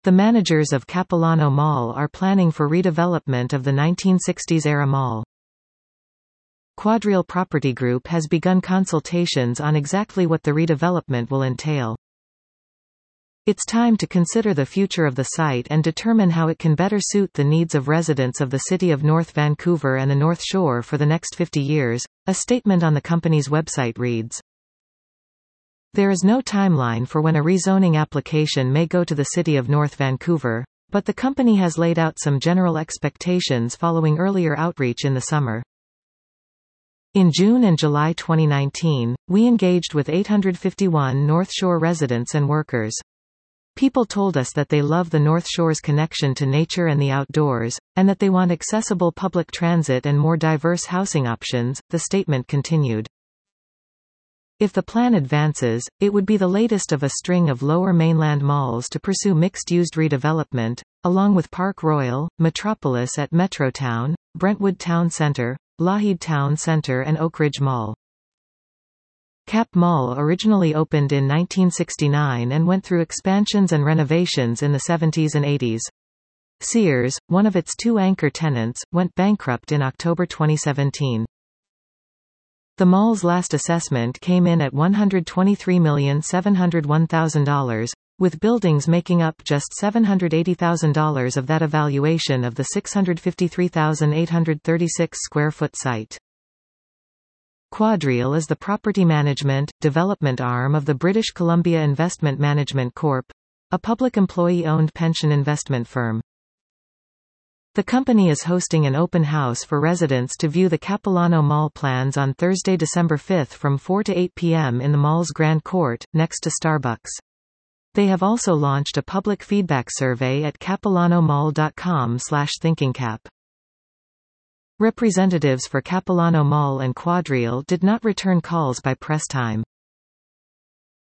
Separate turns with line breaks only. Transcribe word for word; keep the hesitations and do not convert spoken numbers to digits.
The managers of Capilano Mall are planning for redevelopment of the nineteen sixties-era mall. Quadreal Property Group has begun consultations on exactly what the redevelopment will entail. It's time to consider the future of the site and determine how it can better suit the needs of residents of the city of North Vancouver and the North Shore for the next fifty years, a statement on the company's website reads. There is no timeline for when a rezoning application may go to the city of North Vancouver, but the company has laid out some general expectations following earlier outreach in the summer. In June and July twenty nineteen, we engaged with eight hundred fifty-one North Shore residents and workers. People told us that they love the North Shore's connection to nature and the outdoors, and that they want accessible public transit and more diverse housing options, the statement continued. If the plan advances, it would be the latest of a string of lower mainland malls to pursue mixed-use redevelopment, along with Park Royal, Metropolis at Metrotown, Brentwood Town Centre, Lougheed Town Centre and Oakridge Mall. Cap Mall originally opened in nineteen sixty-nine and went through expansions and renovations in the seventies and eighties. Sears, one of its two anchor tenants, went bankrupt in October twenty seventeen. The mall's last assessment came in at one hundred twenty-three million seven hundred one thousand dollars, with buildings making up just seven hundred eighty thousand dollars of that evaluation of the six hundred fifty-three thousand eight hundred thirty-six square foot site. Quadreal is the property management, development arm of the British Columbia Investment Management Corporation, a public employee-owned pension investment firm. The company is hosting an open house for residents to view the Capilano Mall plans on Thursday, December fifth from four to eight p m in the mall's Grand Court, next to Starbucks. They have also launched a public feedback survey at capilano mall dot com slash thinkingcap. Representatives for Capilano Mall and Quadreal did not return calls by press time.